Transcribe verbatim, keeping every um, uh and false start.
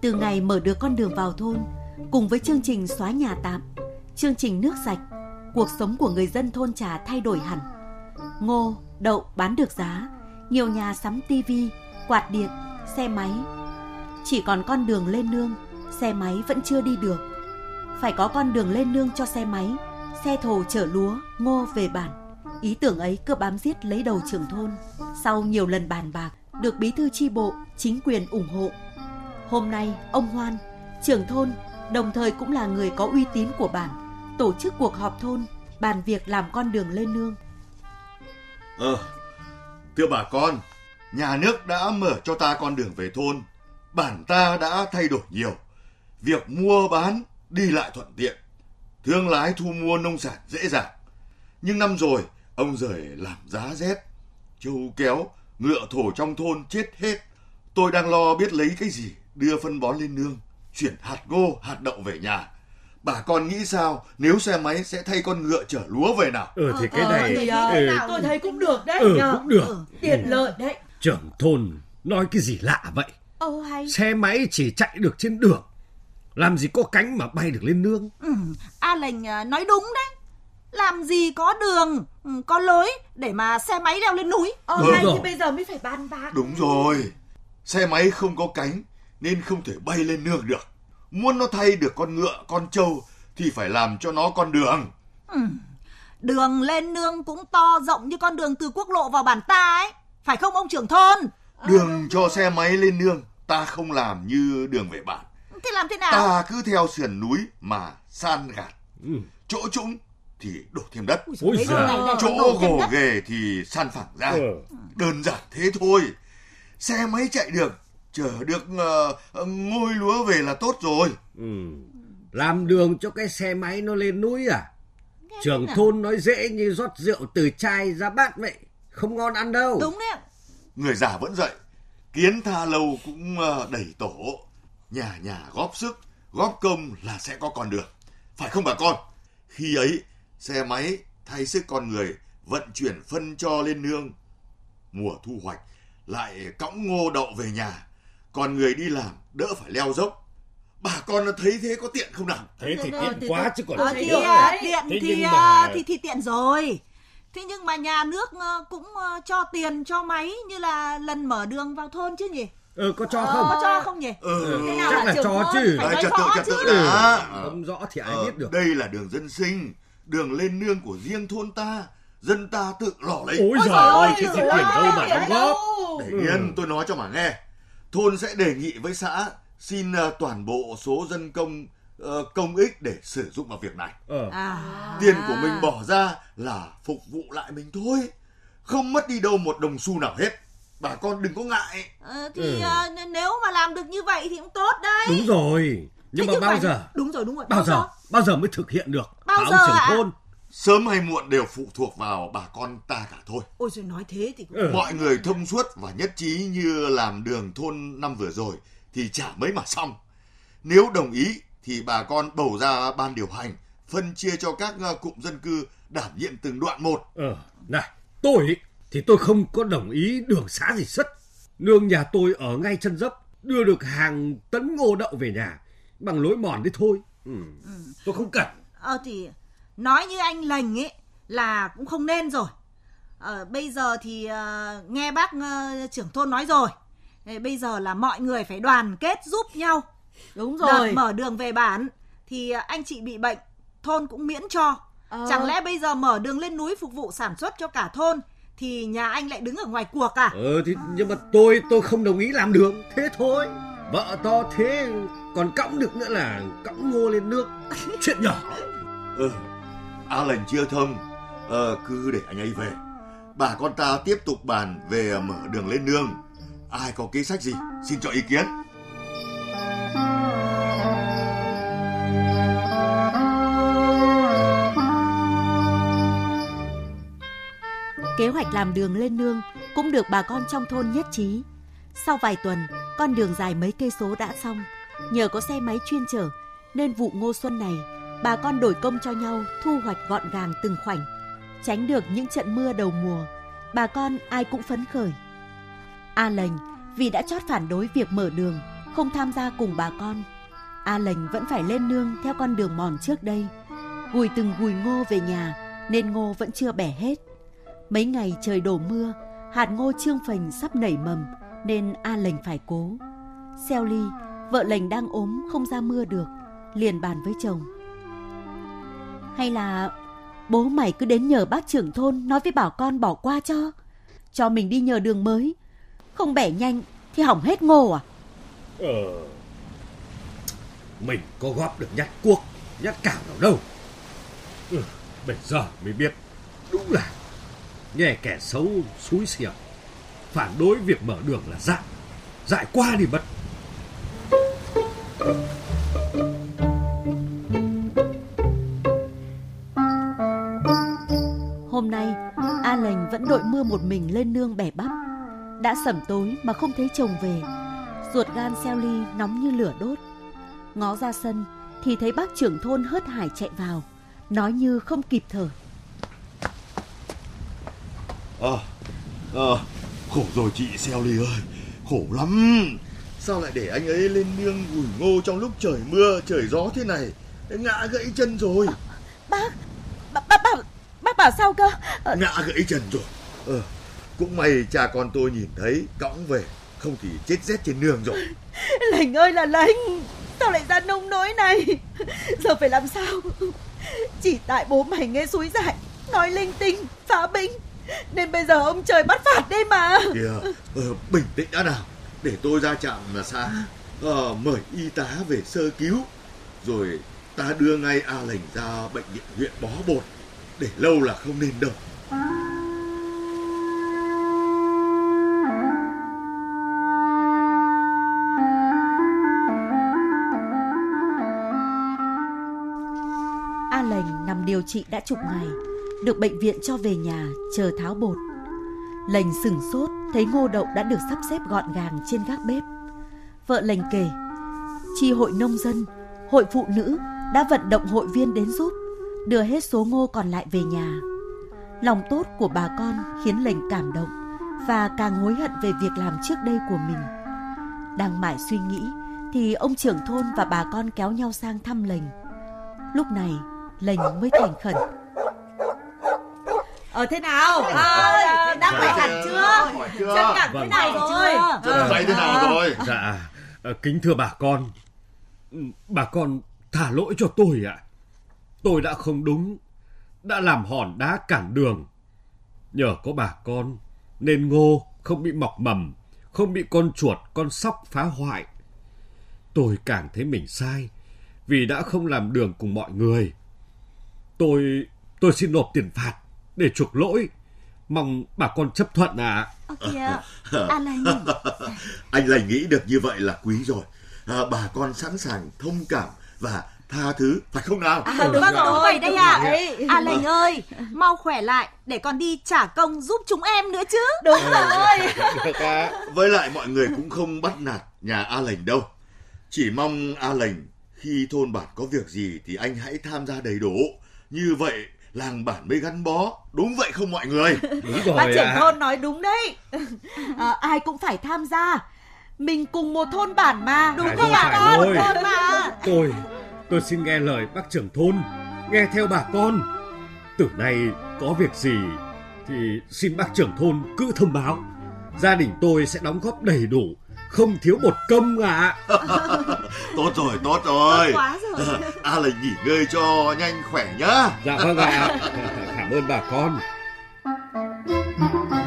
Từ ngày mở được con đường vào thôn, cùng với chương trình xóa nhà tạm, chương trình nước sạch, cuộc sống của người dân thôn Trà thay đổi hẳn. Ngô, đậu bán được giá, nhiều nhà sắm tivi, quạt điện, xe máy. Chỉ còn con đường lên nương, xe máy vẫn chưa đi được. Phải có con đường lên nương cho xe máy, xe thồ chở lúa, ngô về bản. Ý tưởng ấy cứ bám giết lấy đầu trưởng thôn. Sau nhiều lần bàn bạc, được bí thư chi bộ, chính quyền ủng hộ. Hôm nay, ông Hoan, trưởng thôn, đồng thời cũng là người có uy tín của bản, tổ chức cuộc họp thôn, bàn việc làm con đường lên nương. Ờ, thưa bà con, nhà nước đã mở cho ta con đường về thôn. Bản ta đã thay đổi nhiều. Việc mua bán, đi lại thuận tiện. Thương lái thu mua nông sản dễ dàng. Nhưng năm rồi, ông rời làm giá rét. Trâu kéo, ngựa thổ trong thôn chết hết. Tôi đang lo biết lấy cái gì đưa phân bón lên nương, chuyển hạt ngô, hạt đậu về nhà. Bà con nghĩ sao nếu xe máy sẽ thay con ngựa chở lúa về nào? Ừ thì cái này ờ, thì, ừ, nào tôi thấy cũng được đấy. Ừ nhờ. cũng được. Ừ, tiện lợi đấy. Trưởng thôn nói cái gì lạ vậy? Ồ hay. Xe máy chỉ chạy được trên đường, làm gì có cánh mà bay được lên nương. Ừ, A Lệnh nói đúng đấy. Làm gì có đường, có lối để mà xe máy leo lên núi. Ờ, Hay rồi. thì bây giờ mới phải bàn bạc. Đúng rồi, xe máy không có cánh nên không thể bay lên nương được. Muốn nó thay được con ngựa, con trâu thì phải làm cho nó con đường. Ừ. Đường lên nương cũng to rộng như con đường từ quốc lộ vào bản ta ấy, phải không ông trưởng thôn? Đường cho xe máy lên nương ta không làm như đường về bản. Thế làm thế nào? Ta cứ theo sườn núi mà san gạt. Ừ. Chỗ trũng thì đổ thêm đất. Ôi giời. Chỗ gồ ghề thì san phẳng ra. Ừ. Đơn giản thế thôi. Xe máy chạy được, chở được uh, ngôi lúa về là tốt rồi. Ừ. Làm đường cho cái xe máy nó lên núi à? Trưởng thôn nói dễ như rót rượu từ chai ra bát vậy. Không ngon ăn đâu. Đúng đấy. Người già vẫn dậy. Kiến tha lâu cũng uh, đẩy tổ. Nhà nhà góp sức, góp công là sẽ có con đường. Phải không bà con? Khi ấy, xe máy thay sức con người vận chuyển phân cho lên nương. Mùa thu hoạch lại cõng ngô đậu về nhà. Còn người đi làm đỡ phải leo dốc. Bà con thấy thế có tiện không nào? Thế thì tiện quá chứ còn Ờ, thế thì được. à, tiện Thế thì, nhưng à, mà- thì thì tiện rồi. Thế nhưng mà nhà nước à, cũng à, cho tiền cho máy như là lần mở đường vào thôn chứ nhỉ? Ừ, có cho Ờ, không? có cho không nhỉ? Ừ, Thế nào chắc là là trưởng cho thôn? chứ. Phải Đấy, nói trật tự, rõ trật tự chứ. đã. Ừ, không rõ thì ai Ờ, biết được. đây là đường dân sinh, đường lên nương của riêng thôn ta. Dân ta tự lỏ lấy. Ôi giời ơi, chứ tiền đâu mà đóng góp. Để yên tôi nói cho mà nghe. Thôn sẽ đề nghị với xã xin uh, toàn bộ số dân công uh, công ích để sử dụng vào việc này. Ờ. À. Tiền của mình bỏ ra là phục vụ lại mình thôi, không mất đi đâu một đồng xu nào hết. Bà con đừng có ngại. Ờ, thì Ừ. à, nếu mà làm được như vậy thì cũng tốt đấy. Đúng rồi. Nhưng Thế mà bao phải- giờ? Đúng rồi, đúng rồi. Bao giờ? Bao giờ mới thực hiện được? Bao Hả ông giờ trưởng ạ? thôn? Sớm hay muộn đều phụ thuộc vào bà con ta cả thôi. Ôi rồi nói thế thì cũng... Ừ. Mọi người thông suốt và nhất trí như làm đường thôn năm vừa rồi thì chả mấy mà xong. Nếu đồng ý thì bà con bầu ra ban điều hành, phân chia cho các uh, cụm dân cư đảm nhiệm từng đoạn một. Ờ, này, tôi ý, thì tôi không có đồng ý đường xá gì sất. Nương nhà tôi ở ngay chân dốc, đưa được hàng tấn ngô đậu về nhà bằng lối mòn đấy thôi. Ừ. Ừ. Tôi không cần. Ờ thì nói như anh Lành ấy là cũng không nên rồi. Ờ, bây giờ thì uh, nghe bác uh, trưởng thôn nói rồi. Thế bây giờ là mọi người phải đoàn kết giúp nhau. Đúng Đợt rồi. mở đường về bản thì uh, anh chị bị bệnh, thôn cũng miễn cho. Ờ. Chẳng lẽ bây giờ mở đường lên núi phục vụ sản xuất cho cả thôn thì nhà anh lại đứng ở ngoài cuộc à? Ờ, thì, nhưng mà tôi tôi không đồng ý làm đường. Thế thôi. Vợ to thế còn cõng được nữa là cõng ngô lên nước. Chuyện nhỏ. Ừ, A Lành chưa thông, ờ, cứ để anh ấy về. Bà con ta tiếp tục bàn về mở đường lên nương. Ai có kế sách gì, xin cho ý kiến. Kế hoạch làm đường lên nương cũng được bà con trong thôn nhất trí. Sau vài tuần, con đường dài mấy cây số đã xong. Nhờ có xe máy chuyên chở nên vụ ngô xuân này, bà con đổi công cho nhau thu hoạch gọn gàng từng khoảnh, tránh được những trận mưa đầu mùa. Bà con ai cũng phấn khởi. A Lệnh vì đã chót phản đối việc mở đường, không tham gia cùng bà con. A Lệnh vẫn phải lên nương theo con đường mòn trước đây, gùi từng gùi ngô về nhà nên ngô vẫn chưa bẻ hết. Mấy ngày trời đổ mưa, hạt ngô trương phình sắp nảy mầm nên A Lệnh phải cố. Xeo Ly, vợ Lệnh đang ốm không ra mưa được, liền bàn với chồng: hay là bố mày cứ đến nhờ bác trưởng thôn nói với bảo con bỏ qua cho, cho mình đi nhờ đường mới, không bẻ nhanh thì hỏng hết ngô à? Ờ, mình có góp được nhát cuốc, nhát cào nào đâu. Ừ, bây giờ mới biết, đúng là nghe kẻ xấu xúi xẻo, phản đối việc mở đường là dại, dại qua đi mất. Hôm nay A Lệnh vẫn đội mưa một mình lên nương bẻ bắp. Đã sẩm tối mà không thấy chồng về, ruột gan Xeo Ly nóng như lửa đốt. Ngó ra sân thì thấy bác trưởng thôn hớt hải chạy vào, nói như không kịp thở: Ờ, ờ, khổ rồi chị Xeo Ly ơi, khổ lắm. Sao lại để anh ấy lên nương gùi ngô trong lúc trời mưa, trời gió thế này, ngã gãy chân rồi. Bác, bác, bác, bác, bác bảo sao cơ? Ờ... Ngã gãy chân rồi. Ờ, cũng may cha con tôi nhìn thấy, cõng về, không thì chết rét trên nương rồi. Lệnh ơi là Lệnh, sao lại ra nông nỗi này? Giờ phải làm sao? Chỉ tại bố mày nghe xúi dại, nói linh tinh, phá binh, nên bây giờ ông trời bắt phạt đây mà. Kìa, ờ, bình tĩnh đã nào, để tôi ra trạm là xã, ờ, mời y tá về sơ cứu, rồi ta đưa ngay A Lệnh ra bệnh viện huyện bó bột, để lâu là không nên đâu. A Lệnh nằm điều trị đã chục ngày, được bệnh viện cho về nhà chờ tháo bột. Lệnh sửng sốt thấy ngô đậu đã được sắp xếp gọn gàng trên gác bếp. Vợ Lệnh kể, chi hội nông dân, hội phụ nữ đã vận động hội viên đến giúp, đưa hết số ngô còn lại về nhà. Lòng tốt của bà con khiến Lệnh cảm động và càng hối hận về việc làm trước đây của mình. Đang mải suy nghĩ thì ông trưởng thôn và bà con kéo nhau sang thăm Lệnh. Lúc này Lệnh mới thành khẩn: Ờ thế nào? À, đã khỏe hẳn chưa? Chân cẳng thế nào rồi? Chân tay thế nào rồi? Dạ, kính thưa bà con, bà con thả lỗi cho tôi ạ. Tôi đã không đúng, đã làm hòn đá cản đường. Nhờ có bà con nên ngô không bị mọc mầm, không bị con chuột, con sóc phá hoại. Tôi càng thấy mình sai vì đã không làm đường cùng mọi người. Tôi tôi xin nộp tiền phạt để chuộc lỗi, mong bà con chấp thuận ạ. À. Ơ kìa, A Lệnh. Anh Lệnh nghĩ được như vậy là quý rồi. À, bà con sẵn sàng thông cảm và tha thứ, phải không nào? À, đúng dạ. rồi, vậy đây ạ. À. À Lệnh ơi, mau khỏe lại để con đi trả công giúp chúng em nữa chứ. Đúng rồi. Với lại mọi người cũng không bắt nạt nhà A Lệnh đâu. Chỉ mong A Lệnh khi thôn bản có việc gì thì anh hãy tham gia đầy đủ. Như vậy làng bản mới gắn bó. Đúng vậy không mọi người? Đúng rồi. Bác trưởng à. thôn nói đúng đấy. À, ai cũng phải tham gia. Mình cùng một thôn bản mà. Đúng phải không ạ? Con một thôn mà. Tôi, tôi xin nghe lời bác trưởng thôn, nghe theo bà con. Từ nay có việc gì thì xin bác trưởng thôn cứ thông báo. Gia đình tôi sẽ đóng góp đầy đủ, không thiếu một công ạ. À. Tốt rồi, tốt rồi. Tốt quá rồi. A Lệnh nghỉ ngơi cho nhanh khỏe nhá. Dạ vâng ạ. À. Cảm ơn bà con.